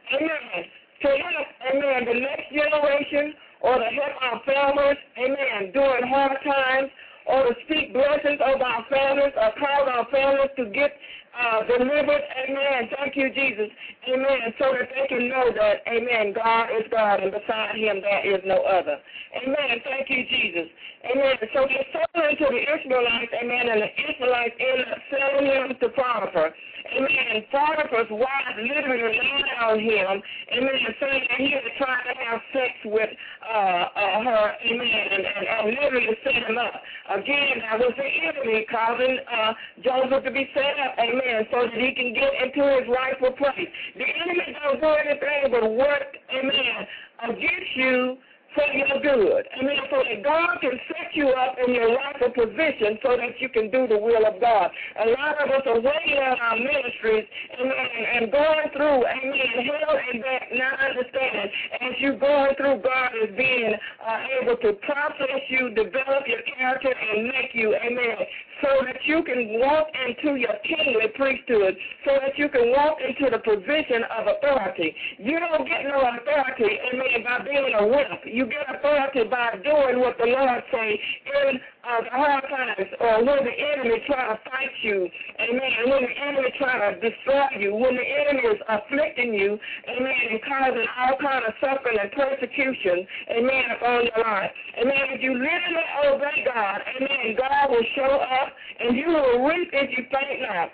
amen, to help, amen, the next generation or to help our families, amen, during hard times, or to speak blessings over our families or cause our families to get uh, delivered, amen. Thank you, Jesus, amen, so that they can know that, amen, God is God and beside him there is no other. Amen, thank you, Jesus. Amen. So they sold him to the Ishmaelites, amen, and the Ishmaelites ended up selling him to Potiphar. Amen. Potiphar's wife literally lied on him, amen, saying that he had tried to have sex with uh, uh, her, amen, and, and, and literally set him up. Again, that was the enemy causing uh, Joseph to be set up, amen, so that he can get into his rightful place. The enemy don't do anything but work, amen, against you for your good. Amen. So that God can set you up in your rightful position so that you can do the will of God. A lot of us are waiting on our ministries, amen, and going through, amen, hell and back, not understanding. As you're going through, God is being uh, able to process you, develop your character, and make you, amen, so that you can walk into your kingly priesthood, so that you can walk into the position of authority. You don't get no authority, amen, by being a whip. You get authority by doing what the Lord say in uh, the hard times, or when the enemy try to fight you, amen, and when the enemy try to destroy you, when the enemy is afflicting you, amen, and causing all kind of suffering and persecution, amen, upon your life. Amen, if you literally obey God, amen, God will show up, and you will reap if you faint not.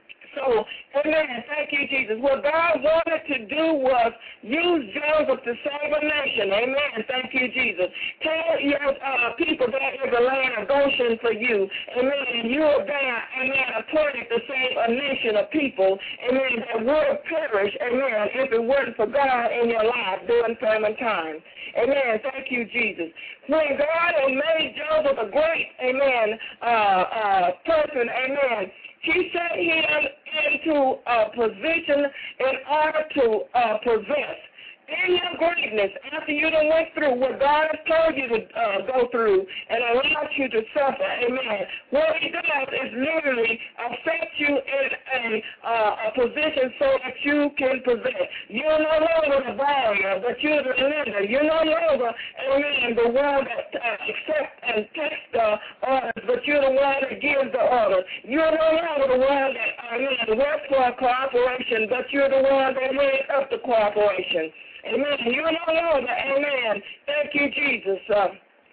So, amen, thank you, Jesus. What God wanted to do was use Joseph to save a nation. Amen, thank you, Jesus. Tell your uh, people that is a land of Goshen for you. Amen, and you are there, amen, appointed to save a nation of people, amen, that would perish, amen, if it wasn't for God in your life during famine time. Amen, thank you, Jesus. When God had made Joseph a great, amen, uh, uh, person, amen, he set him into a position in order to uh, possess. In your greatness, after you done went through what God has told you to uh, go through and allowed you to suffer, amen, what he does is literally uh, set you in a, uh, a position so that you can possess. You're no longer the borrower, but you're the lender. You're no longer, amen, the one that uh, accepts and takes the orders, but you're the one that gives the orders. You're no longer the one that, amen, works for a corporation, but you're the one that heads up the corporation. Amen. You no longer, amen. Thank you, Jesus. Uh,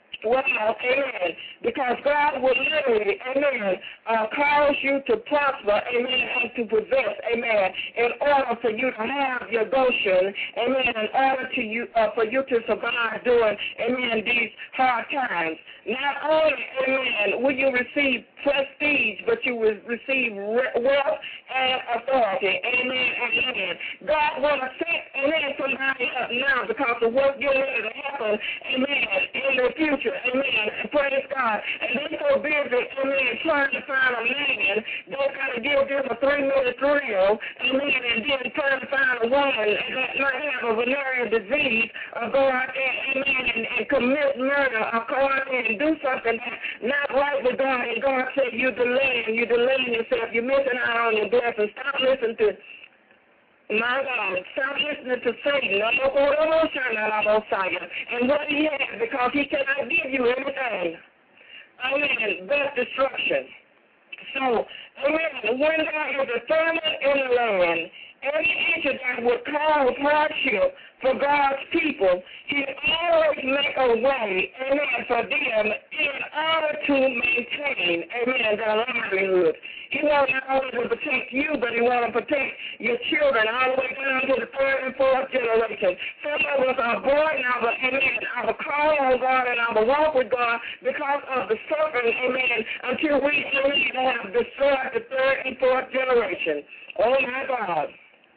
wow, amen. Because God will literally, amen, uh, cause you to prosper, amen, and to possess, amen, in order for you to have your Goshen, amen, in order to you, uh, for you to survive during, amen, these hard times. Not only, amen, will you receive prestige, but you will receive wealth and authority, amen, amen. God will set, amen, somebody up now because of what's getting ready to happen, amen, in the future, amen, and praise God. And they're so busy, amen, trying to find a man, they're going to give them a three-minute thrill, amen, and then trying to find a woman that might have a venereal disease, or go out there, amen, and, and commit murder, or go out there and do something that's not right with God, and God said you're delaying, you're delaying yourself, you're missing out on your blessing. Stop listening to my God, stop listening to Satan. And what he has, because he cannot give you anything. Amen. That's destruction. So, amen, when there is a famine in the land, any issue that would cause hardship for God's people, he always make a way, amen, for them in order to maintain, amen, their livelihood. He wants not only to protect you, but he wants to protect your children all the way down to the third and fourth generation. Some of us are born now, but, amen, our call on God and our walk with God because of the suffering, amen, until we, amen, have destroyed the third and fourth generation. Oh, my God.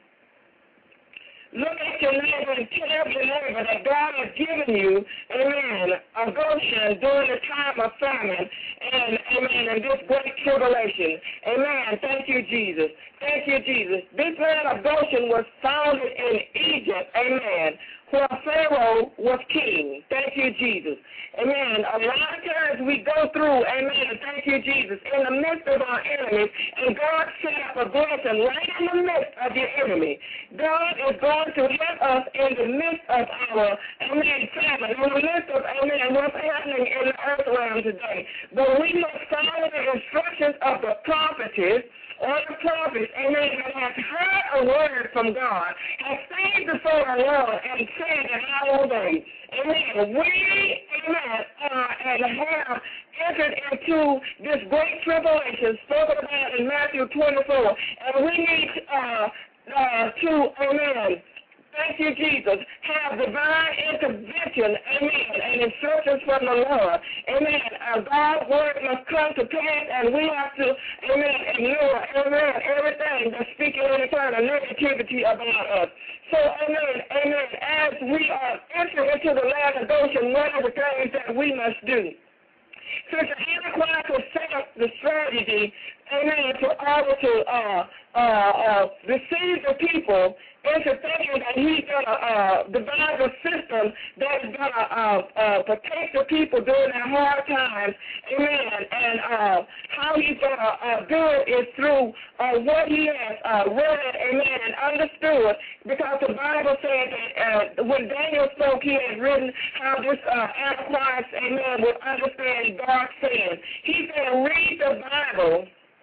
Look at your neighbor and tell your neighbor that God has given you, amen, a Goshen during the time of famine and, amen, and this great tribulation. Amen. Thank you, Jesus. Thank you, Jesus. This land of Goshen was founded in Egypt, amen, while Pharaoh was king. Thank you, Jesus. Amen. A lot of times we go through, amen, thank you, Jesus, in the midst of our enemies, and God set up a blessing right in the midst of your enemy. God is going to help us in the midst of our, amen, famine, in the midst of, amen, what's happening in the earth realm today. But we must follow the instructions of the prophetess, or the prophets, amen, that has heard a word from God, has stayed before the Lord and said that I obey. Amen. We, amen, uh, and have entered into this great tribulation spoken about in Matthew twenty-four, and we need uh, uh, to, amen, thank you, Jesus, have divine intervention, amen, and instructions from the Lord. Amen. Uh, God's word must come to pass, and we have to, amen, ignore, amen, everything that's speaking any kind of negativity about us. So, amen, amen, as we are entering into the land of Goshen, one of the things that we must do. Since the Antichrist will set up the strategy, amen, to order to uh, uh, uh, deceive the people into thinking that he's going to uh, devise a system that is going to uh, uh, protect the people during their hard times, amen, and uh, how he's going to uh, do it is through uh, what he has uh, read, amen, and understood, because the Bible says that uh, when Daniel spoke, he had written how this uh, Antichrist, amen, would understand God's saying. He's going to read the Bible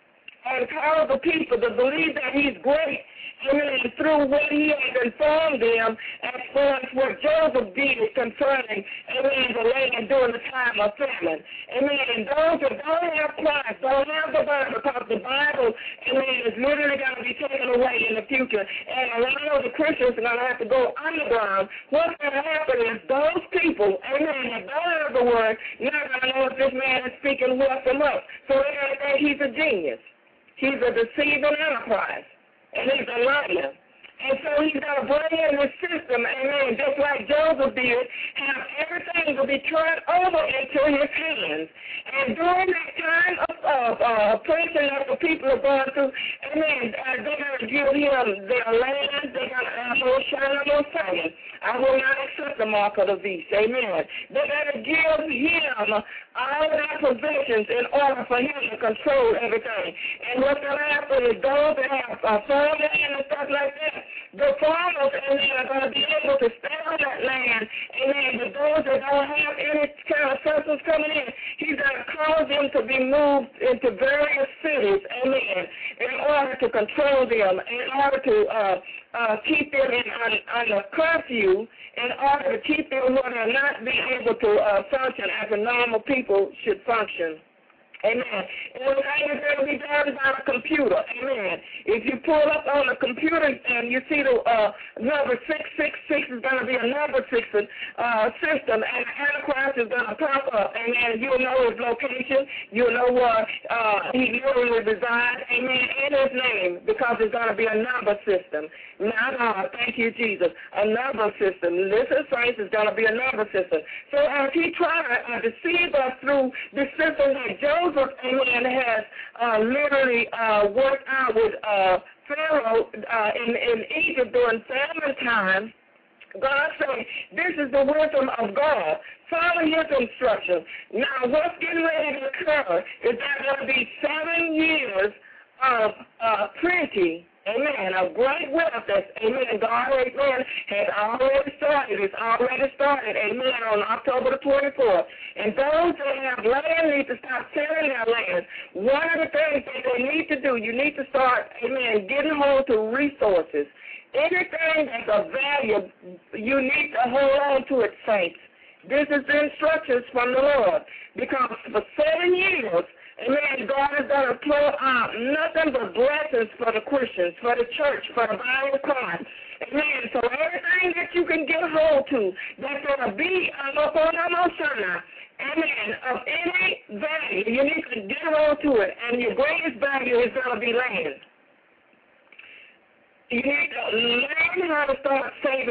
and call the people to believe that he's great, amen, through what he has informed them as far as what Joseph did concerning, amen, the land during the time of famine. Amen. And those that don't have Christ, don't have the Bible, because the Bible, amen, is literally going to be taken away in the future. And a lot of the Christians are going to have to go underground. What's going to happen is those people, amen, that don't have the word, not going to know if this man is speaking with them up. So they're going to think he's a genius. He's a deceiving enterprise, and he's a liar. And so he's going to bring in this system, amen, just like Joseph did, have everything to be turned over into his hands. And during that time of, of uh, oppression that the people are going through, amen, uh, they're going to give him their land, they're going to have no shine, no sign. I will not accept the mark of the beast, amen. They're going to give him all their possessions in order for him to control everything. And what's going to happen is those that have uh, farmland and stuff like that, the farmers, amen, are going to be able to stay on that land, amen, but those that don't have any kind of substance coming in, he's going to cause them to be moved into various cities, amen, in order to control them, in order to uh, uh, keep them in under curfew, in order to keep them where they're not being able to uh, function as a normal people should function. Amen. Everything is going to be done by a computer. Amen. If you pull up on the computer and you see the uh, number six six six is going to be a number system, uh, system, and the Antichrist is going to pop up. Amen. You'll know his location. You'll know where uh, he literally resides. Amen. In his name, because it's going to be a number system. Not uh, thank you, Jesus. A number system. Listen, saints, is going to be a number system. So as he tried to uh, deceive us through the system that Joseph, amen, has uh, literally uh, worked out with uh, Pharaoh uh, in, in Egypt during famine time, God said, this is the wisdom of God. Follow his instructions. Now, what's getting ready to occur is that there will be seven years of uh, plenty, amen, of great wealth that's, amen, God, amen, has already started. It's already started, amen, on October the twenty-fourth. And those that have land need to start selling their land. One of the things that they need to do, you need to start, amen, getting hold to resources. Anything that's of value, you need to hold on to it, saints. This is the instructions from the Lord. Because for seven years, amen, God is going to pour out nothing but blessings for the Christians, for the church, for the body of Christ. Amen. So everything that you can get hold to, that's going to be up on our motion, amen, of any value, you need to get hold to it. And your greatest value is going to be land. You need to learn how to start saving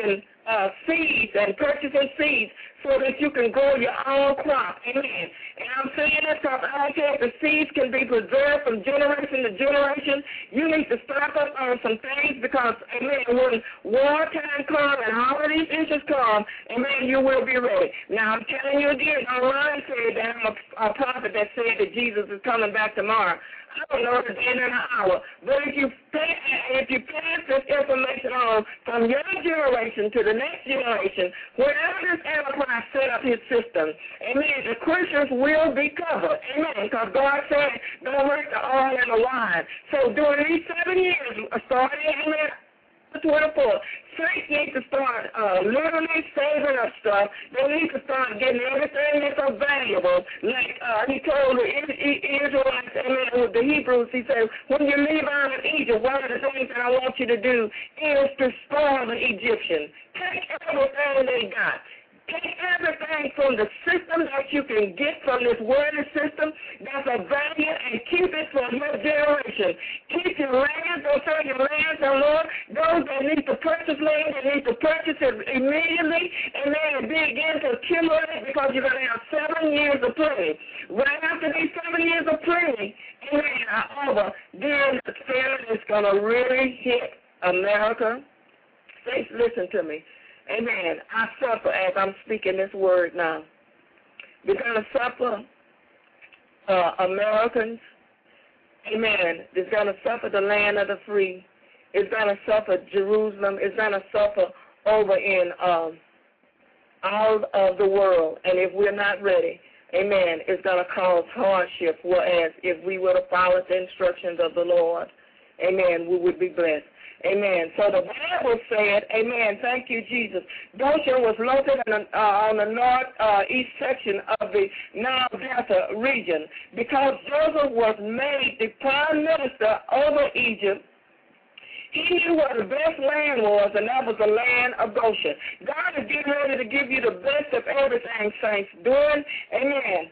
uh, seeds and purchasing seeds so that you can grow your own crop. Amen. And I'm saying this because I don't care if the seeds can be preserved from generation to generation. You need to stock up on some things because, amen, when wartime comes and all of these issues come, amen, you will be ready. Now, I'm telling you again, online said that I'm a, a prophet that said that Jesus is coming back tomorrow. I don't know the day and an hour, but if you pay, if you pass this information on from your generation to the next generation, wherever this enterprise set up his system, amen, the Christians will be covered, amen, because God said, don't hurt the oil and the wine. So during these seven years, starting, amen, twenty-four, saints need to start uh, literally saving up stuff. They need to start getting everything that's available. Like uh, he told the Israelites, amen, with the Hebrews, he said, when you leave out of Egypt, one of the things that I want you to do is to spoil the Egyptians. Take everything they got. Take everything from the system that you can get from this worldly system that's of value and keep it for your generation. Keep your land, don't sell your land, so Lord, those that need to purchase land, they need to purchase it immediately, and then begin to accumulate it because you're going to have seven years of plenty. Right after these seven years of plenty, and then are over, then the famine is going to really hit America. Please listen to me. Amen. I suffer as I'm speaking this word now. We're going to suffer uh, Americans. Amen. It's going to suffer the land of the free. It's going to suffer Jerusalem. It's going to suffer over in um, all of the world. And if we're not ready, amen, it's going to cause hardship. Whereas if we were to follow the instructions of the Lord, amen, we would be blessed. Amen. So the Bible said, amen, thank you, Jesus. Goshen was located on, uh, on the northeast uh, section of the Nile Delta region because Joseph was made the prime minister over Egypt. He knew what the best land was, and that was the land of Goshen. God is getting ready to give you the best of everything, saints. Doing, amen,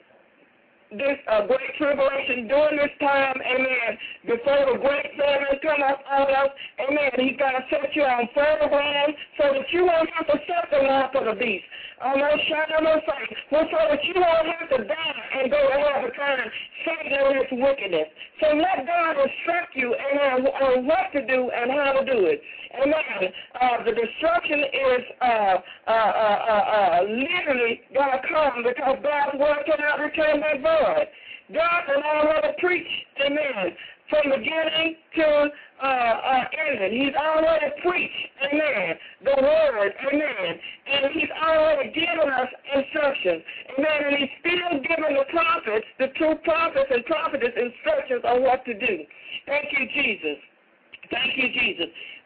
this uh, great tribulation during this time, amen, before the great famine come up on us, amen, he's going to set you on fertile ground so that you won't have to suffer the mark of the beast. Almost shine on those things. Well, so that you won't have to die and go to hell because Satan and his wickedness. So let God instruct you, amen, on what to do and how to do it. Amen. Uh, the destruction is uh, uh, uh, uh, uh, literally going to come because God's word cannot return back void. God can already preach, amen, from beginning to uh, uh, ending. He's already preached, amen, the word, amen, and he's already given us instructions, amen, and he's still giving the prophets, the true prophets and prophetess instructions on what to do. Thank you, Jesus. Thank you, Jesus.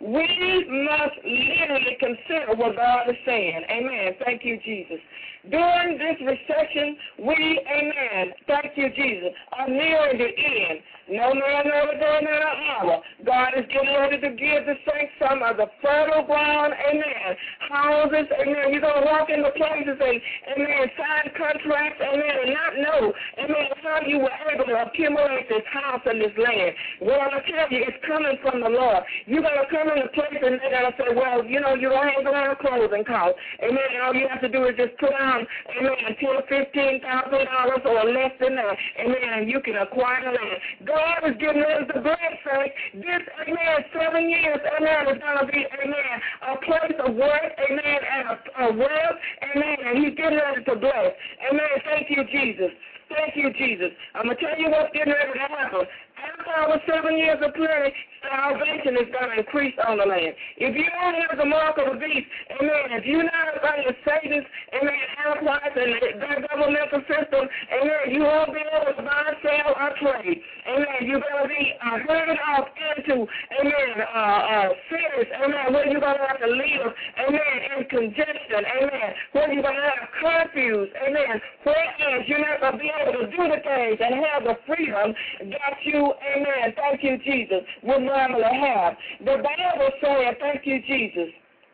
We must literally consider what God is saying. Amen. Thank you, Jesus. During this recession, we, amen, thank you, Jesus, are nearing the end. No man knows the day nor the hour. God is getting ready to give the saints some of the fertile ground, amen, houses, amen. You're going to walk into places and, amen, sign contracts, amen, and not know, amen, how you were able to accumulate this house and this land. Well, I'm going to tell you, it's coming from the Lord. You're going to come in a place and they're going to say, well, you know, you don't have around clothing cost. Amen. And all you have to do is just put on, amen, ten, fifteen thousand dollars or less than that. Amen. And you can acquire the land. God is giving us the blessing. This, amen, seven years, amen, is going to be, amen, a place of work, amen, and a, a wealth, amen, and he's getting ready to bless. Amen. Thank you, Jesus. Thank you, Jesus. I'm going to tell you what's getting ready to happen. After our seven years of plenty, salvation is going to increase on the land. If you don't have the mark of the beast, amen, if you're not about your Satan's, amen, enterprise and the governmental system, amen, you won't be able to buy, sell, or trade. Amen. You're going to be uh, herded off into, amen, uh, uh, cities, amen, where you're going to have to live, amen, in congestion, amen, where you're going to have curfews, amen, whereas you're not going to be able to do the things and have the freedom that you, amen, thank you, Jesus, would normally have. The Bible says, thank you, Jesus.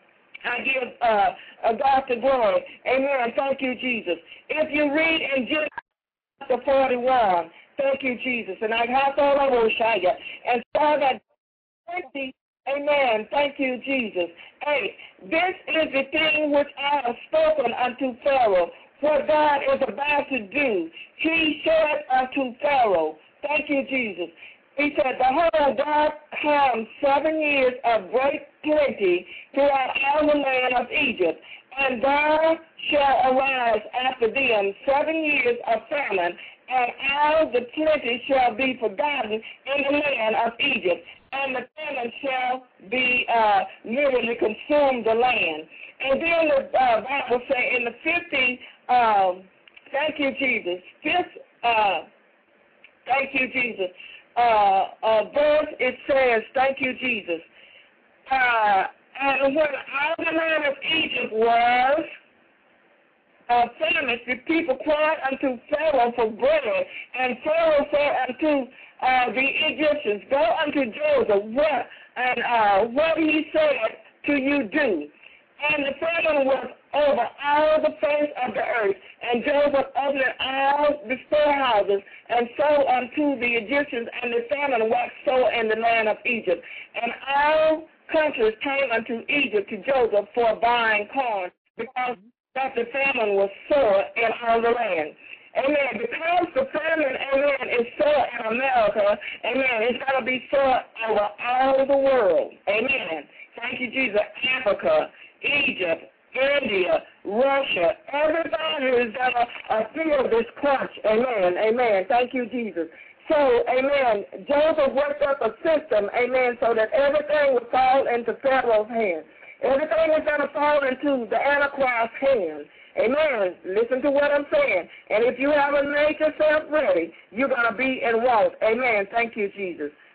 I give uh, a God the glory. Amen. Thank you, Jesus. If you read in Genesis forty-one, thank you, Jesus, and I have all over Shia, and saw that twenty Amen. Thank you, Jesus. Eight, this is the thing which I have spoken unto Pharaoh, what God is about to do. He said unto Pharaoh, thank you, Jesus. He said, behold, God comes seven years of great plenty throughout all the land of Egypt, and there shall arise after them seven years of famine, and all the plenty shall be forgotten in the land of Egypt, and the famine shall be uh, literally consumed the land. And then the uh, Bible say in the fifty, um, thank you, Jesus, fifth, uh, thank you, Jesus, uh, uh, verse, it says, thank you, Jesus. Uh, and when all the land of Egypt was uh, famished, the people cried unto Pharaoh for bread, and Pharaoh said unto uh, the Egyptians, go unto Joseph, what, and uh, what he said to you do. And the famine was over all the face of the earth, and Joseph opened all the storehouses, and sold unto the Egyptians, and the famine waxed sore in the land of Egypt. And all countries came unto Egypt to Joseph for buying corn, because that the famine was sore in all the land. Amen. Because the famine, amen, is sore in America, amen, it's going to be sore over all the world. Amen. Thank you, Jesus. Africa, Egypt, India, Russia, everybody is going to uh, feel this crunch. Amen. Amen. Thank you, Jesus. So, amen, Joseph worked up a system, amen, so that everything would fall into Pharaoh's hands. Everything was going to fall into the Antichrist's hands. Amen. Listen to what I'm saying. And if you haven't made yourself ready, you're going to be in want. Amen. Thank you, Jesus.